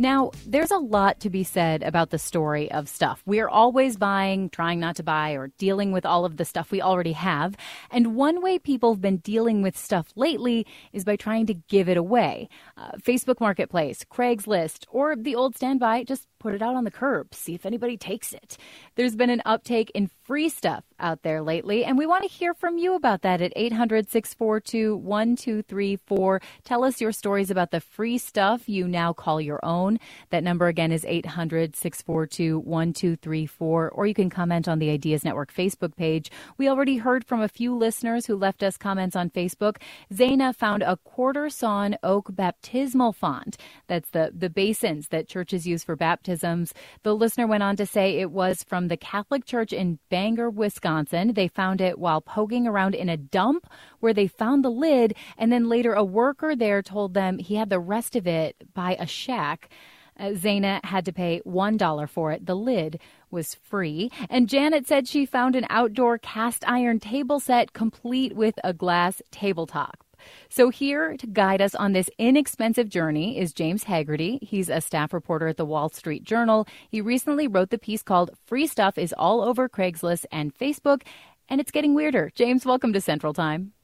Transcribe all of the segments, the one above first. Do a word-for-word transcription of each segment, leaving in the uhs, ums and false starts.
Now, there's a lot to be said about the story of stuff. We're always buying, trying not to buy, or dealing with all of the stuff we already have. And one way people have been dealing with stuff lately is by trying to give it away. Uh, Facebook Marketplace, Craigslist, or the old standby, just put it out on the curb, see if anybody takes it. There's been an uptake in free stuff out there lately, and we want to hear from you about that at eight hundred, six four two, one two three four. Tell us your stories about the free stuff you now call your own. That number again is eight hundred, six four two, one two three four, or you can comment on the Ideas Network Facebook page. We already heard from a few listeners who left us comments on Facebook. Zaina found a quarter sawn oak baptismal font. That's the, the basins that churches use for baptisms. The listener went on to say it was from the Catholic Church in Bangor, Wisconsin. They found it while poking around in a dump where they found the lid, and then later a worker there told them he had the rest of it by a shack. Uh, Zaina had to pay one dollar for it. The lid was free. And Janet said she found an outdoor cast iron table set complete with a glass tabletop. So here to guide us on this inexpensive journey is James Haggerty. He's a staff reporter at the Wall Street Journal. He recently wrote the piece called Free Stuff is All Over Craigslist and Facebook, and it's getting weirder. James, welcome to Central Time.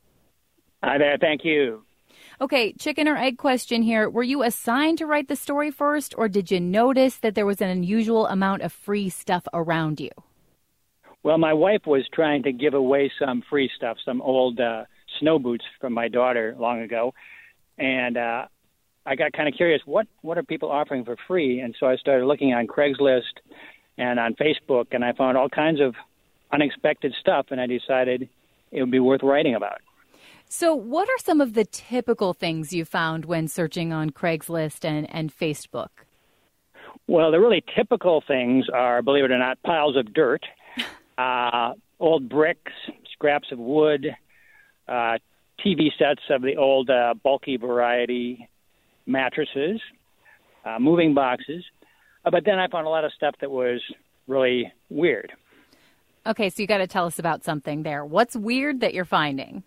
Hi there. Thank you. Okay, chicken or egg question here. Were you assigned to write the story first, or did you notice that there was an unusual amount of free stuff around you? Well, my wife was trying to give away some free stuff, some old uh, snow boots from my daughter long ago. And uh, I got kind of curious, what, what are people offering for free? And so I started looking on Craigslist and on Facebook, and I found all kinds of unexpected stuff, and I decided it would be worth writing about. So what are some of the typical things you found when searching on Craigslist and, and Facebook? Well, the really typical things are, believe it or not, piles of dirt, uh, old bricks, scraps of wood, uh, T V sets of the old uh, bulky variety, mattresses, uh, moving boxes. Uh, but then I found a lot of stuff that was really weird. Okay, so you got to tell us about something there. What's weird that you're finding?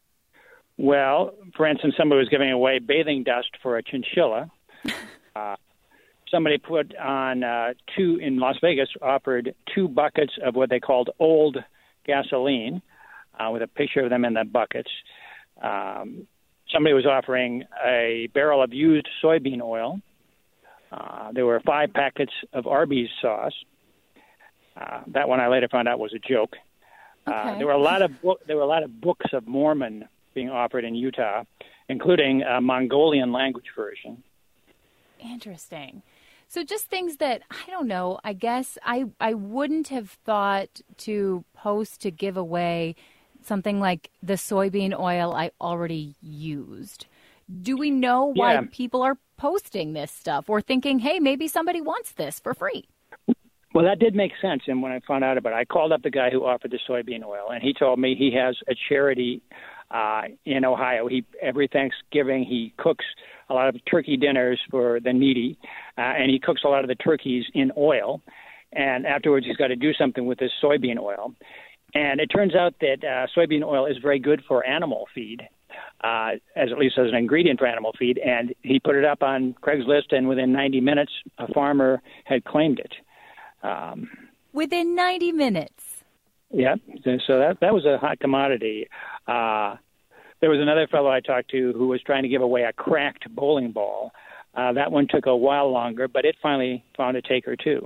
Well, for instance, somebody was giving away bathing dust for a chinchilla. uh, somebody put on uh, two, in Las Vegas, offered two buckets of what they called old gasoline uh, with a picture of them in the buckets. Um, somebody was offering a barrel of used soybean oil. Uh, there were five packets of Arby's sauce. Uh, that one I later found out was a joke. Okay. Uh, there were a lot of bo- there were a lot of Books of Mormon being offered in Utah, including a Mongolian language version. Interesting. So just things that, I don't know, I guess I, I wouldn't have thought to post to give away something like the soybean oil I already used. Do we know why yeah. people are posting this stuff or thinking, hey, maybe somebody wants this for free? Well, that did make sense. And when I found out about it, I called up the guy who offered the soybean oil, and he told me he has a charity uh, in Ohio. He every Thanksgiving he cooks a lot of turkey dinners for the needy, uh, and he cooks a lot of the turkeys in oil. And afterwards, he's got to do something with this soybean oil. And it turns out that uh, soybean oil is very good for animal feed, uh, as at least as an ingredient for animal feed. And he put it up on Craigslist, and within ninety minutes, a farmer had claimed it. Um, Within ninety minutes. Yeah, so that that was a hot commodity. Uh, there was another fellow I talked to who was trying to give away a cracked bowling ball. Uh, that one took a while longer, but it finally found a taker too.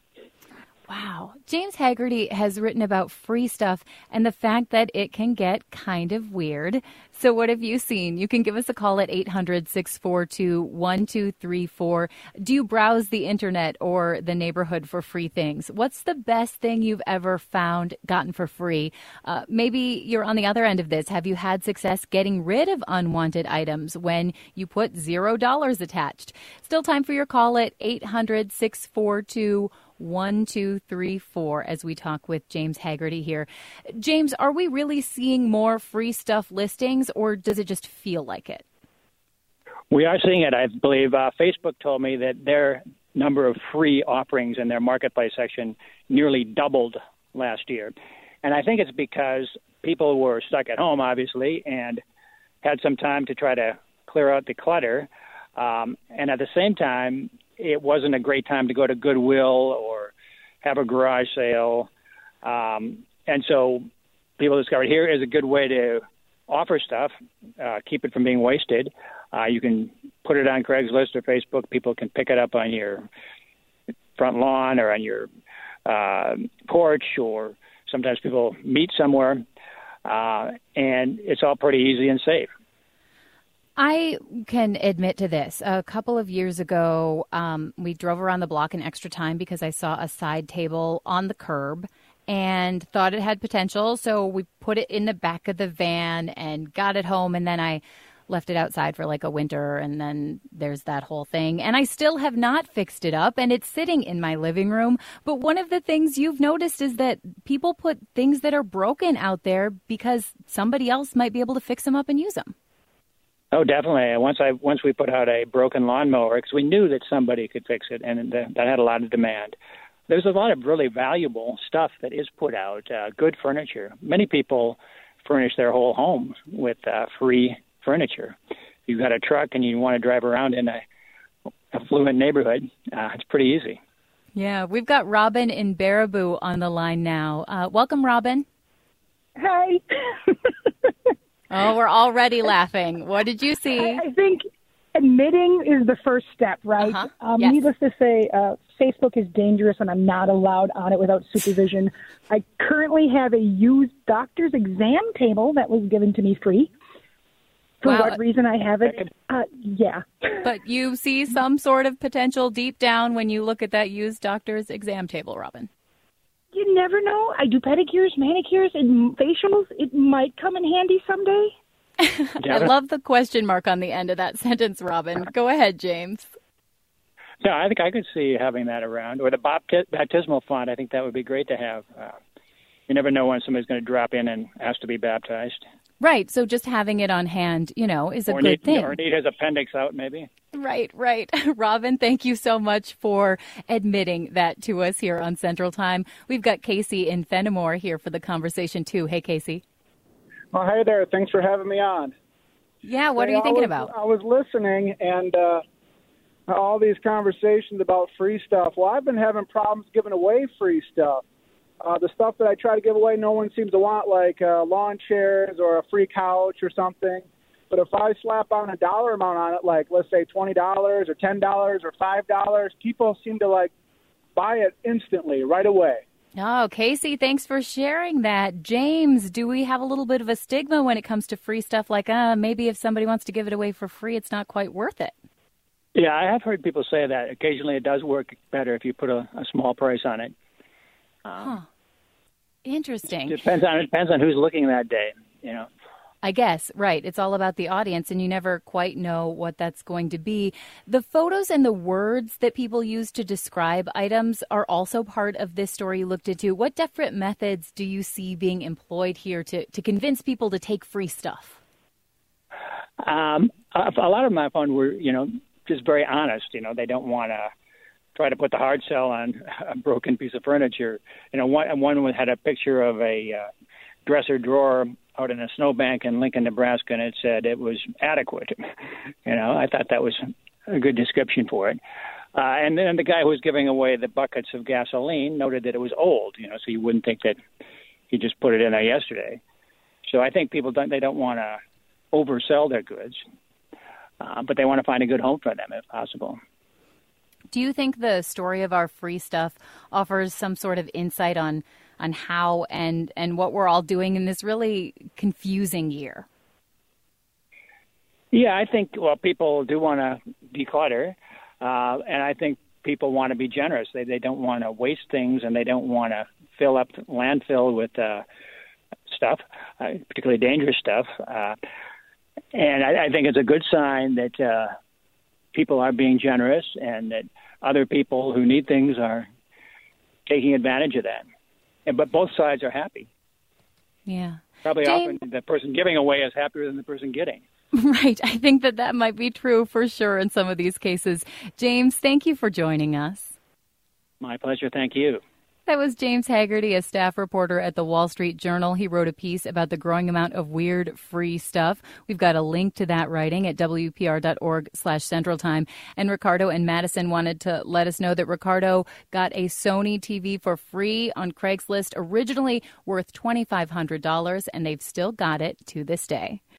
Wow. James Haggerty has written about free stuff and the fact that it can get kind of weird. So what have you seen? You can give us a call at eight hundred, six four two, one two three four. Do you browse the internet or the neighborhood for free things? What's the best thing you've ever found, gotten for free? Uh, maybe you're on the other end of this. Have you had success getting rid of unwanted items when you put zero dollars attached? Still time for your call at eight hundred, six four two, one two three four as we talk with James Haggerty here. James, are we really seeing more free stuff listings, or does it just feel like it? We are seeing it, I believe. Uh, Facebook told me that their number of free offerings in their marketplace section nearly doubled last year. And I think it's because people were stuck at home, obviously, and had some time to try to clear out the clutter. Um, and at the same time, it wasn't a great time to go to Goodwill or have a garage sale. Um, and so people discovered here is a good way to offer stuff, uh, keep it from being wasted. Uh, you can put it on Craigslist or Facebook. People can pick it up on your front lawn or on your uh, porch, or sometimes people meet somewhere. Uh, and it's all pretty easy and safe. I can admit to this. A couple of years ago, um, we drove around the block in extra time because I saw a side table on the curb and thought it had potential. So we put it in the back of the van and got it home. And then I left it outside for like a winter. And then there's that whole thing. And I still have not fixed it up. And it's sitting in my living room. But one of the things you've noticed is that people put things that are broken out there because somebody else might be able to fix them up and use them. Oh, definitely. Once I once we put out a broken lawnmower, because we knew that somebody could fix it, and that had a lot of demand. There's a lot of really valuable stuff that is put out, uh, good furniture. Many people furnish their whole home with uh, free furniture. If you've got a truck and you want to drive around in a affluent neighborhood, uh, it's pretty easy. Yeah, we've got Robin in Baraboo on the line now. Uh, welcome, Robin. Hi. Oh, we're already laughing. What did you see? I, I think admitting is the first step, right? Uh-huh. Um, Yes. Needless to say, uh, Facebook is dangerous and I'm not allowed on it without supervision. I currently have a used doctor's exam table that was given to me free. For Wow. what reason I have it? Uh, yeah. But you see some sort of potential deep down when you look at that used doctor's exam table, Robin. You never know. I do pedicures, manicures, and facials. It might come in handy someday. I love the question mark on the end of that sentence, Robin. Go ahead, James. No, I think I could see having that around. Or the bapti- baptismal font, I think that would be great to have. Uh, you never know when somebody's going to drop in and ask to be baptized. Right, so just having it on hand, you know, is a or good need, thing. Or need his appendix out, maybe. Right, right. Robin, thank you so much for admitting that to us here on Central Time. We've got Casey in Fenimore here for the conversation, too. Hey, Casey. Well, hey there. Thanks for having me on. Yeah, what Hey, are you thinking I was, about? I was listening, and uh, all these conversations about free stuff. Well, I've been having problems giving away free stuff. Uh, the stuff that I try to give away, no one seems to want, like uh, lawn chairs or a free couch or something. But if I slap on a dollar amount on it, like let's say twenty dollars or ten dollars or five dollars, people seem to like buy it instantly, right away. Oh, Casey, thanks for sharing that. James, do we have a little bit of a stigma when it comes to free stuff? Like, uh, maybe if somebody wants to give it away for free, it's not quite worth it. Yeah, I have heard people say that. Occasionally it does work better if you put a, a small price on it. Um, Huh. Interesting. It depends on, it depends on who's looking that day, you know. I guess, right. It's all about the audience, and you never quite know what that's going to be. The photos and the words that people use to describe items are also part of this story you looked into. What different methods do you see being employed here to, to convince people to take free stuff? Um, a, a lot of them I found were, you know, just very honest. You know, they don't want to try to put the hard sell on a broken piece of furniture. You know, one, one had a picture of a uh, dresser drawer out in a snowbank in Lincoln, Nebraska, and it said it was adequate. You know, I thought that was a good description for it. Uh, and then the guy who was giving away the buckets of gasoline noted that it was old, you know, so you wouldn't think that he just put it in there yesterday. So I think people don't, they don't want to oversell their goods, uh, but they want to find a good home for them if possible. Do you think the story of our free stuff offers some sort of insight on on how and, and what we're all doing in this really confusing year? Yeah, I think, well, people do want to declutter, uh, and I think people want to be generous. They they don't want to waste things, and they don't want to fill up landfill with uh, stuff, uh, particularly dangerous stuff. Uh, and I, I think it's a good sign that uh, people are being generous and that other people who need things are taking advantage of that. And, but both sides are happy. Yeah. Probably James, often the person giving away is happier than the person getting. Right. I think that that might be true for sure in some of these cases. James, thank you for joining us. My pleasure. Thank you. That was James Haggerty, a staff reporter at the Wall Street Journal. He wrote a piece about the growing amount of weird free stuff. We've got a link to that writing at W P R dot org slash Central Time. And Ricardo and Madison wanted to let us know that Ricardo got a Sony T V for free on Craigslist, originally worth two thousand five hundred dollars, and they've still got it to this day.